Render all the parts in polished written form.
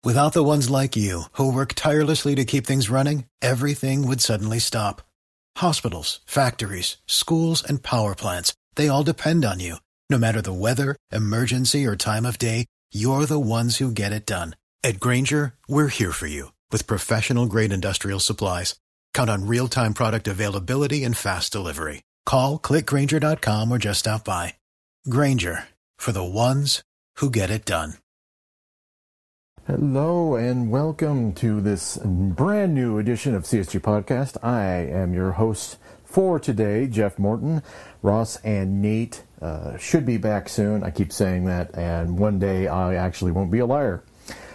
Without the ones like you, who work tirelessly to keep things running, everything would suddenly stop. Hospitals, factories, schools, and power plants, they all depend on you. No matter the weather, emergency, or time of day, you're the ones who get it done. At Grainger, we're here for you with professional-grade industrial supplies. Count on real-time product availability and fast delivery. Call, click Grainger.com, or just stop by. Grainger, for the ones who get it done. Hello and welcome to this brand new edition of CSG Podcast. I am your host for today, Jeff Morton. Ross and Nate should be back soon. I keep saying that, and one day I actually won't be a liar.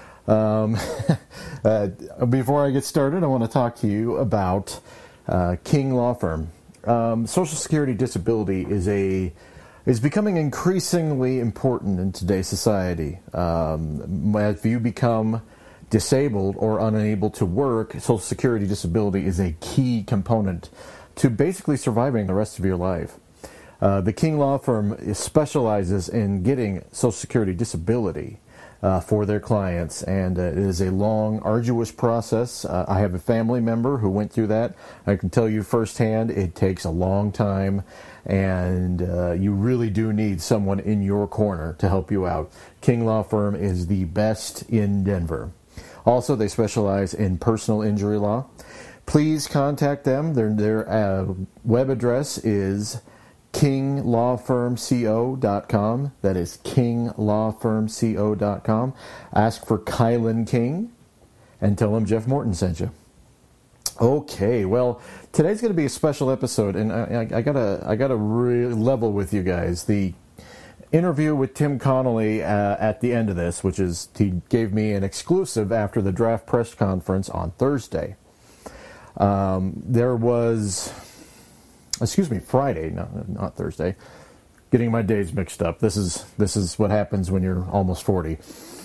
Before I get started, I want to talk to you about King Law Firm. Social Security disability is becoming increasingly important in today's society. If you become disabled or unable to work, Social Security disability is a key component to basically surviving the rest of your life. The King Law Firm specializes in getting Social Security disability for their clients, and it is a long, arduous process. I have a family member who went through that. I can tell you firsthand, it takes a long time, and you really do need someone in your corner to help you out. King Law Firm is the best in Denver. Also, they specialize in personal injury law. Please contact them. Their web address is kinglawfirmco.com. That is kinglawfirmco.com. Ask for Kylan King and tell him Jeff Morton sent you. Okay, well, today's going to be a special episode, and I gotta really level with you guys. The interview with Tim Connolly at the end of this, which is he gave me an exclusive after the draft press conference on Thursday. Friday, not Thursday. Getting my days mixed up. This is what happens when you're almost 40.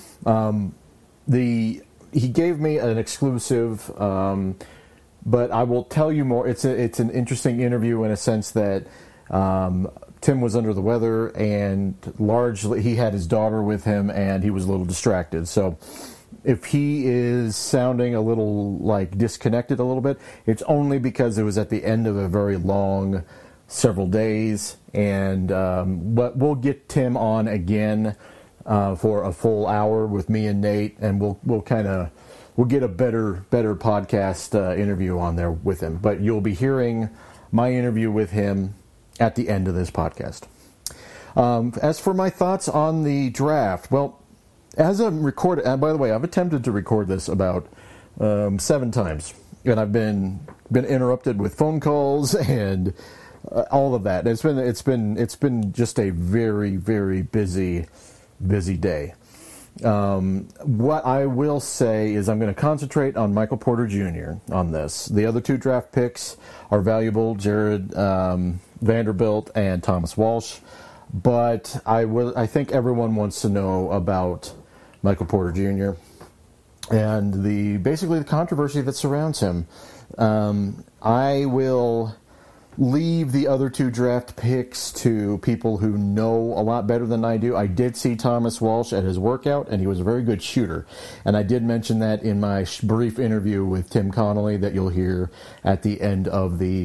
He gave me an exclusive, but I will tell you more. It's an interesting interview in a sense that Tim was under the weather, and largely he had his daughter with him, and he was a little distracted. So if he is sounding a little like disconnected a little bit, it's only because it was at the end of a very long several days, and but we'll get Tim on again for a full hour with me and Nate, and we'll get a better podcast interview on there with him. But you'll be hearing my interview with him at the end of this podcast. As for my thoughts on the draft, well, as I'm recording, and by the way, I've attempted to record this about 7 times, and I've been interrupted with phone calls and all of that. It's been just a very, very busy day. What I will say is I'm going to concentrate on Michael Porter Jr. on this. The other 2 draft picks are valuable, Jared Vanderbilt and Thomas Walsh, but I think everyone wants to know about Michael Porter Jr. and basically the controversy that surrounds him. I will leave the other 2 draft picks to people who know a lot better than I do. I did see Thomas Walsh at his workout, and he was a very good shooter. And I did mention that in my brief interview with Tim Connolly that you'll hear at the end of the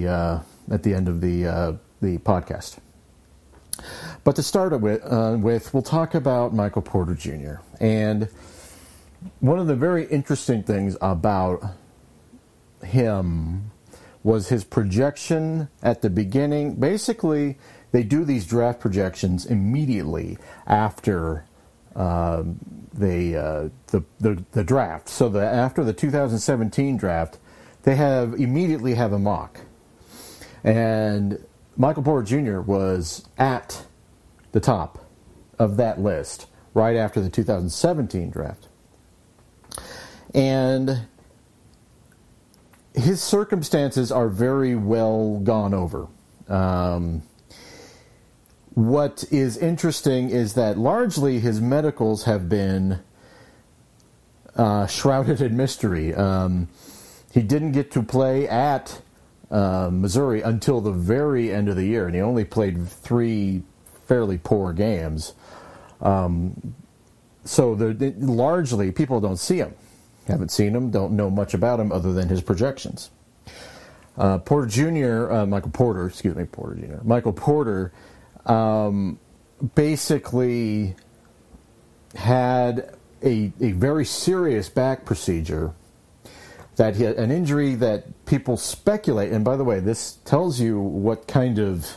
podcast. But to start with, we'll talk about Michael Porter Jr. And one of the very interesting things about him was his projection at the beginning. Basically, they do these draft projections immediately after the draft. So after the 2017 draft, they immediately have a mock. And Michael Porter Jr. was at the top of that list right after the 2017 draft. And his circumstances are very well gone over. What is interesting is that largely his medicals have been shrouded in mystery. He didn't get to play at Missouri until the very end of the year, and he only played 3 fairly poor games. largely people don't see him, haven't seen him, don't know much about him other than his projections. Porter Jr., Michael Porter basically had a very serious back procedure, that he had an injury that people speculate, and by the way, this tells you what kind of,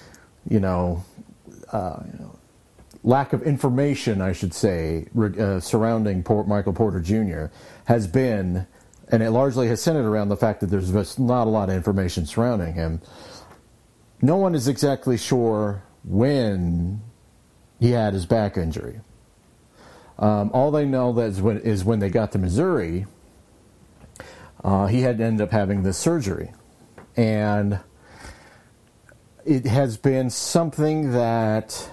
lack of information, I should say, surrounding Michael Porter Jr. has been, and it largely has centered around the fact that there's just not a lot of information surrounding him. No one is exactly sure when he had his back injury. All they know is when they got to Missouri, he had to end up having this surgery. And it has been something that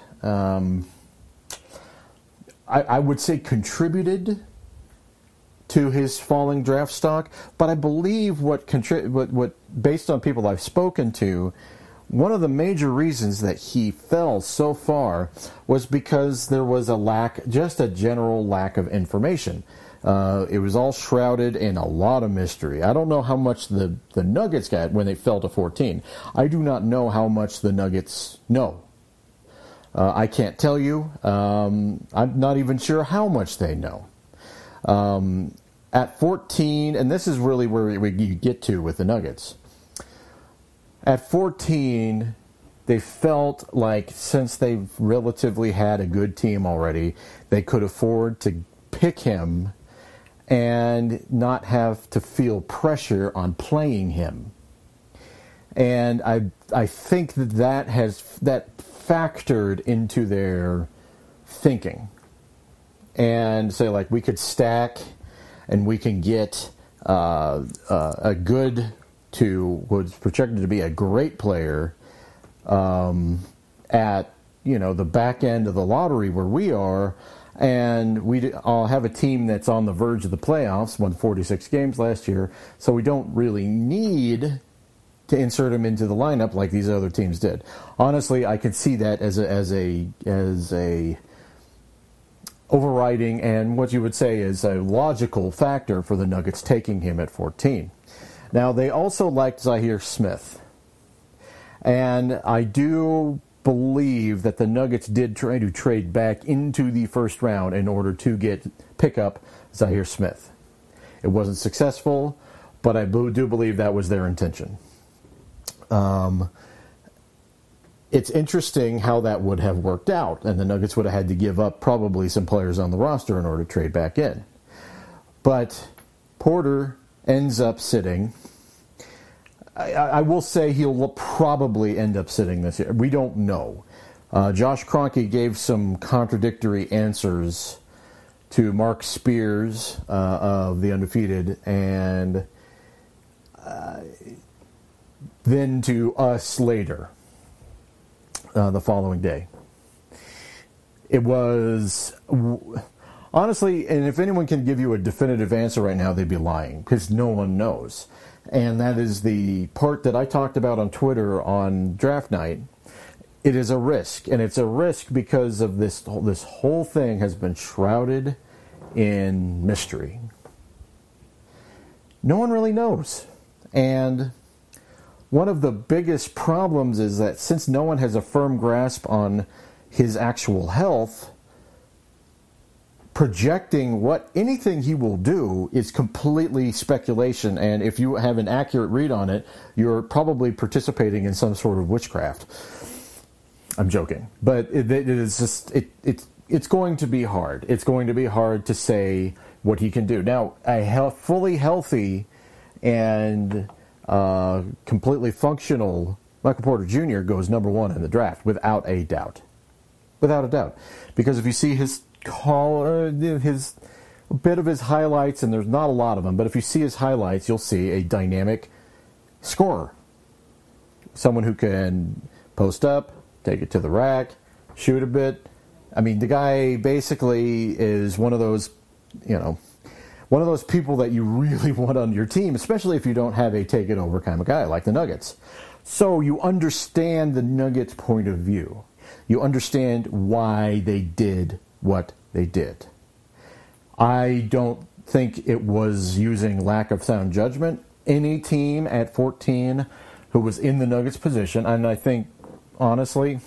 I would say contributed to his falling draft stock, but I believe what based on people I've spoken to, one of the major reasons that he fell so far was because there was just a general lack of information. It was all shrouded in a lot of mystery. I don't know how much the Nuggets got when they fell to 14. I do not know how much the Nuggets know. I can't tell you. I'm not even sure how much they know. At 14, and this is really where you get to with the Nuggets. At 14, they felt like since they relatively had a good team already, they could afford to pick him and not have to feel pressure on playing him. And I think that factored into their thinking. And say, like, we could stack and we can get a good to was projected to be a great player at the back end of the lottery where we are, and we all have a team that's on the verge of the playoffs, won 46 games last year, so we don't really need to insert him into the lineup like these other teams did. Honestly, I could see that as a overriding and what you would say is a logical factor for the Nuggets taking him at 14. Now, they also liked Zhaire Smith, and I do believe that the Nuggets did try to trade back into the first round in order to pick up Zhaire Smith. It wasn't successful, but I do believe that was their intention. It's interesting how that would have worked out, and the Nuggets would have had to give up probably some players on the roster in order to trade back in. But Porter ends up sitting. I will say he'll probably end up sitting this year. We don't know. Josh Kroenke gave some contradictory answers to Mark Spears of The Undefeated, and then to us later, the following day. It was, honestly, and if anyone can give you a definitive answer right now, they'd be lying, because no one knows. And that is the part that I talked about on Twitter on draft night. It is a risk, and it's a risk because of this whole thing has been shrouded in mystery. No one really knows. And one of the biggest problems is that since no one has a firm grasp on his actual health, projecting anything he will do is completely speculation, and if you have an accurate read on it, you're probably participating in some sort of witchcraft. I'm joking, but it is just it's going to be hard. It's going to be hard to say what he can do. Now, a fully healthy and completely functional Michael Porter Jr. goes number one in the draft without a doubt. Without a doubt. Because if you see his bit of his highlights, and there's not a lot of them, but if you see his highlights, you'll see a dynamic scorer. Someone who can post up, take it to the rack, shoot a bit. I mean, the guy basically is one of those people that you really want on your team, especially if you don't have a take-it-over kind of guy like the Nuggets. So you understand the Nuggets' point of view. You understand why they did what they did. I don't think it was using lack of sound judgment. Any team at 14 who was in the Nuggets position, and I think, honestly,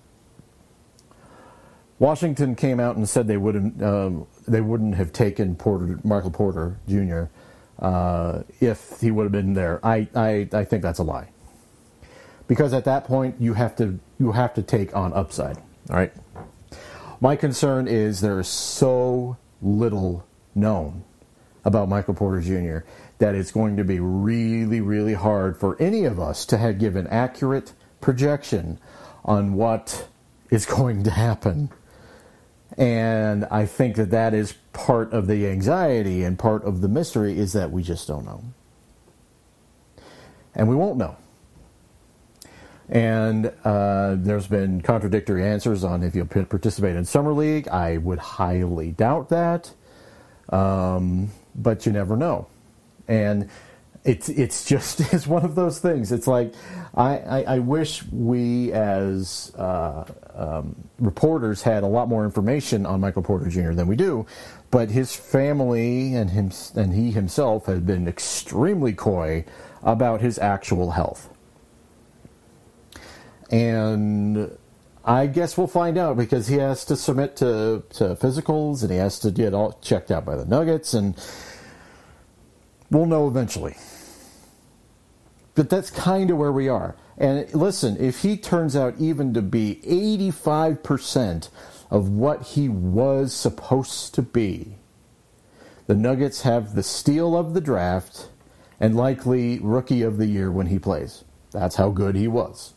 Washington came out and said they wouldn't have taken Michael Porter Jr. If he would have been there. I think that's a lie, because at that point you have to take on upside. All right. My concern is there is so little known about Michael Porter Jr. that it's going to be really, really hard for any of us to have give an accurate projection on what is going to happen. And I think that is part of the anxiety and part of the mystery, is that we just don't know. And we won't know. And there's been contradictory answers on if you'll participate in Summer League. I would highly doubt that. But you never know. And it's just it's one of those things. It's like I wish we as reporters had a lot more information on Michael Porter Jr. than we do, but his family and he himself has been extremely coy about his actual health. And I guess we'll find out, because he has to submit to physicals and he has to get all checked out by the Nuggets, and we'll know eventually. But that's kind of where we are. And listen, if he turns out even to be 85% of what he was supposed to be, the Nuggets have the steal of the draft and likely rookie of the year when he plays. That's how good he was.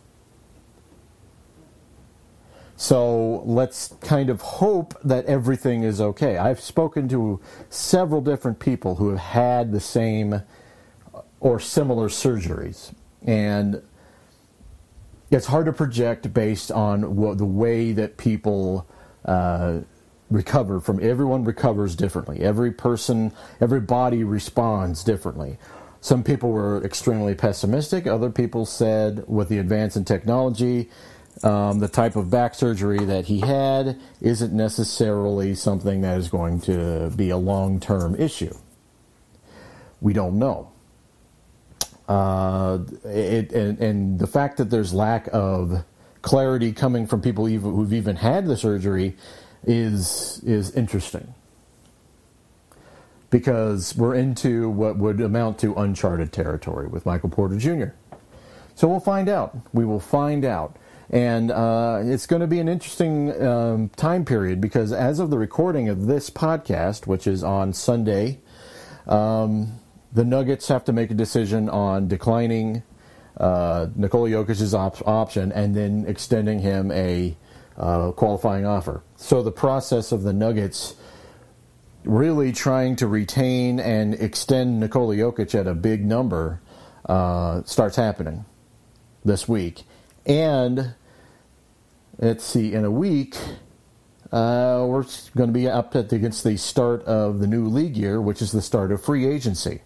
So let's kind of hope that everything is okay. I've spoken to several different people who have had the same or similar surgeries, and it's hard to project based on the way that people recover from. Everyone recovers differently. Every person, every body responds differently. Some people were extremely pessimistic. Other people said, with the advance in technology, the type of back surgery that he had isn't necessarily something that is going to be a long-term issue. We don't know. And the fact that there's lack of clarity coming from people who've even had the surgery is interesting, because we're into what would amount to uncharted territory with Michael Porter Jr. So we'll find out. We will find out. And it's going to be an interesting time period, because as of the recording of this podcast, which is on Sunday, the Nuggets have to make a decision on declining Nikola Jokic's option and then extending him a qualifying offer. So the process of the Nuggets really trying to retain and extend Nikola Jokic at a big number starts happening this week. And let's see, in a week, we're going to be up against the start of the new league year, which is the start of free agency.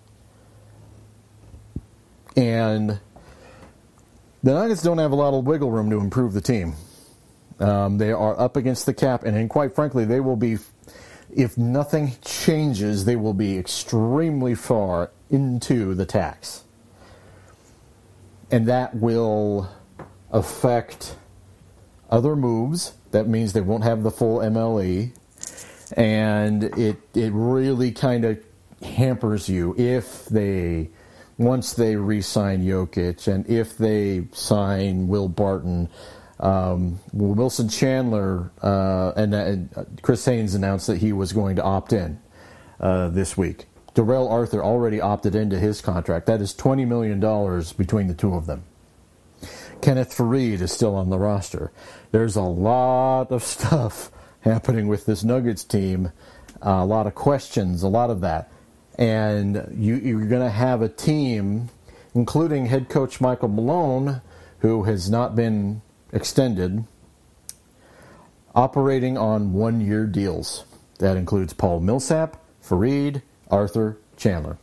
And the Nuggets don't have a lot of wiggle room to improve the team. They are up against the cap, and quite frankly, they will be, if nothing changes, they will be extremely far into the tax. And that will affect other moves. That means they won't have the full MLE, and it really kind of hampers you once they re-sign Jokic, and if they sign Will Barton. Wilson Chandler and Chris Haynes announced that he was going to opt in this week. Darrell Arthur already opted into his contract. That is $20 million between the two of them. Kenneth Faried is still on the roster. There's a lot of stuff happening with this Nuggets team, a lot of questions, a lot of that. And you're going to have a team, including head coach Michael Malone, who has not been extended, operating on one-year deals. That includes Paul Millsap, Faried, Arthur, Chandler.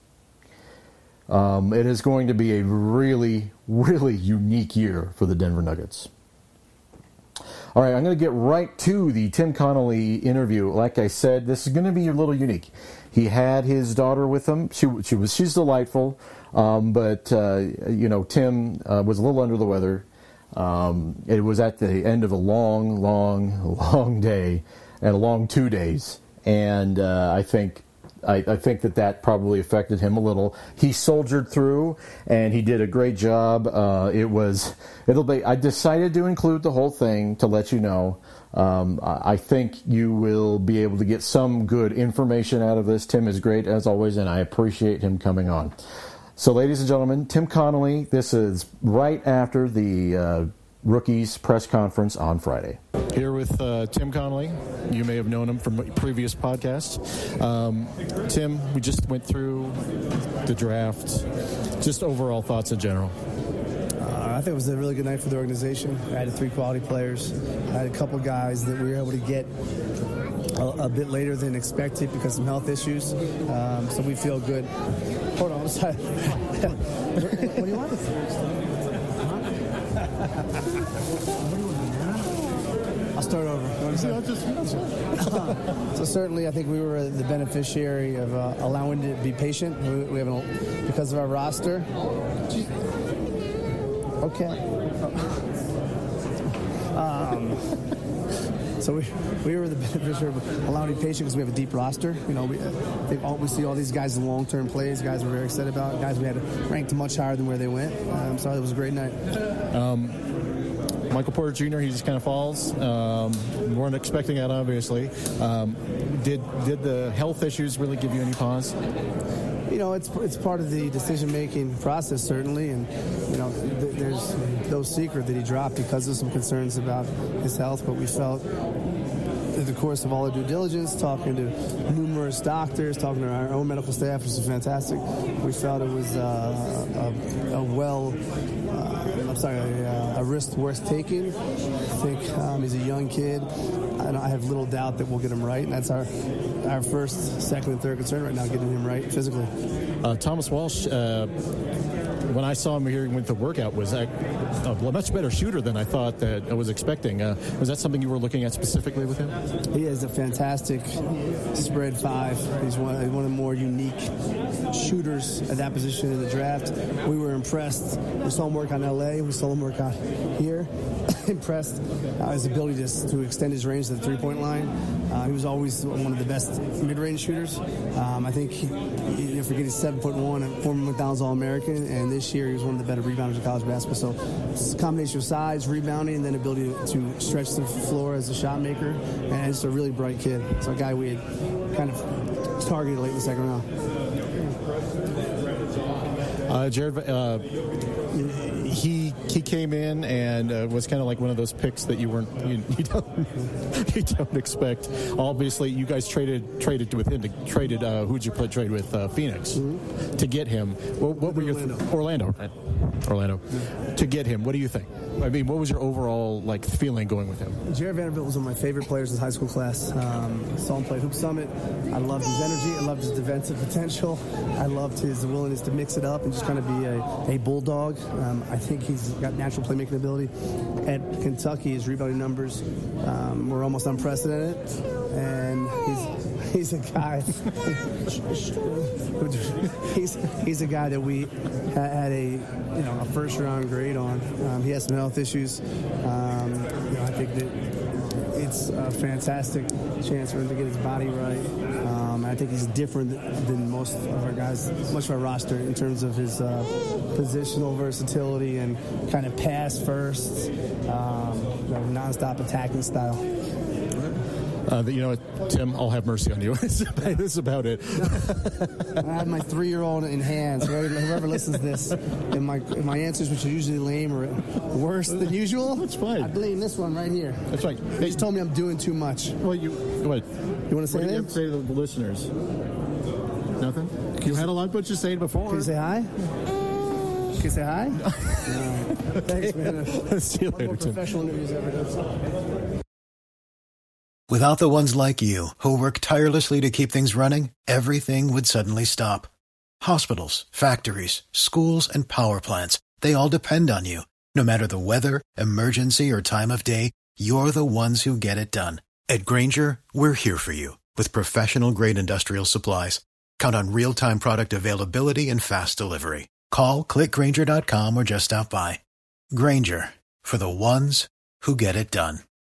It is going to be a really, really unique year for the Denver Nuggets. All right, I'm going to get right to the Tim Connolly interview. Like I said, this is going to be a little unique. He had his daughter with him. She's delightful, but Tim was a little under the weather. It was at the end of a long day and a long 2 days, and I think that probably affected him a little. He soldiered through, and he did a great job. I decided to include the whole thing to let you know. I think you will be able to get some good information out of this. Tim is great as always, and I appreciate him coming on. So, ladies and gentlemen, Tim Connolly. This is right after the rookies press conference on Friday. Here with Tim Connolly. You may have known him from previous podcasts. Tim, we just went through the draft. Just overall thoughts in general. I think it was a really good night for the organization. I had 3 quality players. I had a couple guys that we were able to get a bit later than expected because of some health issues. So we feel good. Hold on, I'm sorry. What do you want? I'll start over. So certainly, I think we were the beneficiary of allowing it to be patient. We have because of our roster. Okay. So we were the beneficiary of allowing patient because we have a deep roster. We see all these guys in long-term plays, guys we're very excited about, guys we had ranked much higher than where they went. So it was a great night. Michael Porter Jr., he just kind of falls. We weren't expecting that, obviously. Did the health issues really give you any pause? It's part of the decision-making process, certainly, and there's no secret that he dropped because of some concerns about his health, but we felt in the course of all our due diligence, talking to numerous doctors, talking to our own medical staff, which is fantastic, we felt it was a risk worth taking. I think he's a young kid. I have little doubt that we'll get him right, and that's our first, second, and third concern right now, getting him right physically. Thomas Walsh, when I saw him here with the workout, was a much better shooter than I thought that I was expecting. Was that something you were looking at specifically with him? He is a fantastic spread 5. He's one of the more unique shooters at that position in the draft. We were impressed. We saw him work on L.A. We saw him work out here. Impressed his ability to extend his range to the three-point line. He was always one of the best mid-range shooters. I think forget he's 7'1", former McDonald's All-American, and this year he was one of the better rebounders in college basketball. So it's a combination of size, rebounding, and then ability to stretch the floor as a shot maker, and it's a really bright kid. So a guy we had kind of targeted late in the second round. Jared, he came in and was kind of like one of those picks that you don't expect. Obviously, you guys traded with him. Who'd you trade with? Phoenix to get him. What were your Orlando? To get him. What do you think? I mean, what was your overall feeling going with him? Jared Vanderbilt was one of my favorite players in his high school class. Saw him play Hoop Summit. I loved his energy. I loved his defensive potential. I loved his willingness to mix it up and just kind of be a bulldog. I think he's got natural playmaking ability. At Kentucky, his rebounding numbers were almost unprecedented, and he's a guy. he's a guy that we had a first round grade on. He has some health issues. I think that it's a fantastic chance for him to get his body right. I think he's different than most of our guys, much of our roster, in terms of his positional versatility and kind of pass first, nonstop attacking style. Tim, I'll have mercy on you. That's about it. I have my 3-year-old in hand, so whoever listens to this, and my answers, which are usually lame or worse than usual, that's fine. I blame this one right here. That's right. He just told me I'm doing too much. Well, you want to say anything? What do you have to say to the listeners? Nothing? You had a lot, but you say it before. Can you say hi? Can you say hi? No. Thanks, man. See you later, more professional interviews ever done. Without the ones like you, who work tirelessly to keep things running, everything would suddenly stop. Hospitals, factories, schools, and power plants, they all depend on you. No matter the weather, emergency, or time of day, you're the ones who get it done. At Grainger, we're here for you with professional-grade industrial supplies. Count on real-time product availability and fast delivery. Call, click Grainger.com, or just stop by. Grainger, for the ones who get it done.